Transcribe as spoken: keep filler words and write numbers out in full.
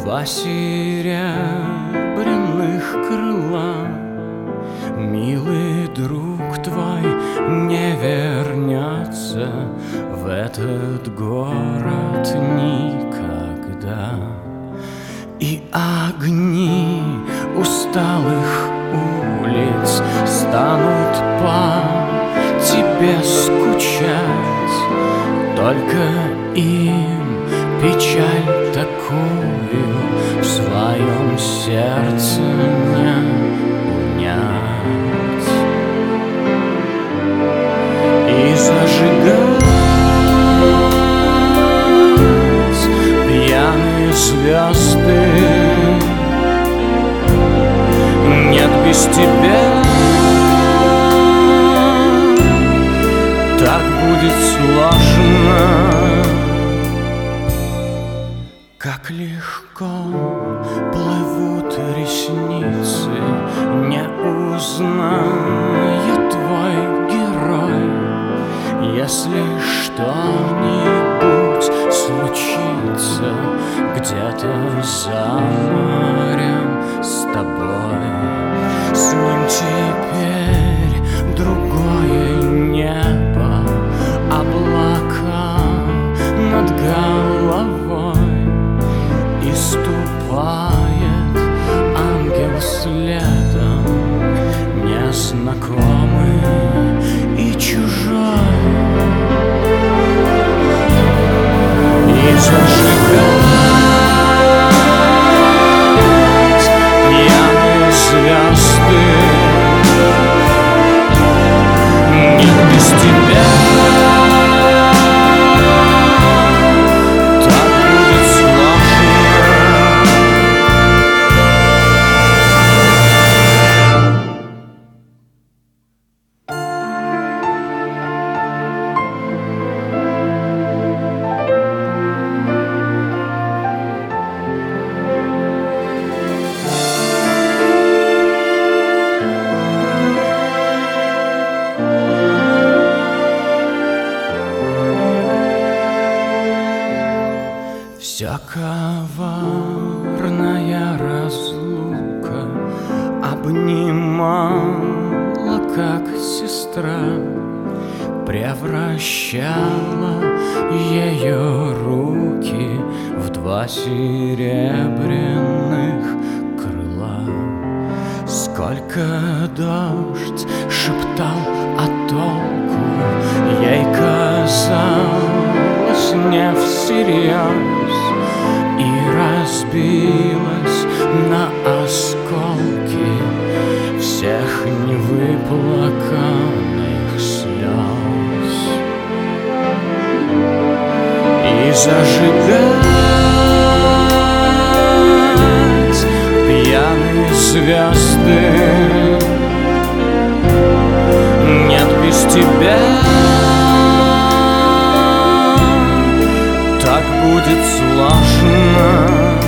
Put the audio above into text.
Два серебряных крыла, милый друг твой не вернется в этот город никогда. И огни усталых улиц станут по тебе скучать, только им печаль такую в своем сердце не унять. И зажигать пьяные звезды нет без тебя. Так будет сложно. Как легко плывут ресницы, не узнает твой герой. Если что-нибудь случится где-то за морем с тобой, с ним теперь другое небо, облака над головой. И ступает ангел следом, незнакомый и чужой. И зажигать пьяные звезды нет без тебя. Вся коварная разлука обнимала, как сестра, превращала ее руки в два серебряных крыла. Сколько дождь шептал о толку, ей казалось не всерьез, и разбилась на осколки всех невыплаканных слез. И зажигать пьяные звезды нет без тебя. Так будет сложно.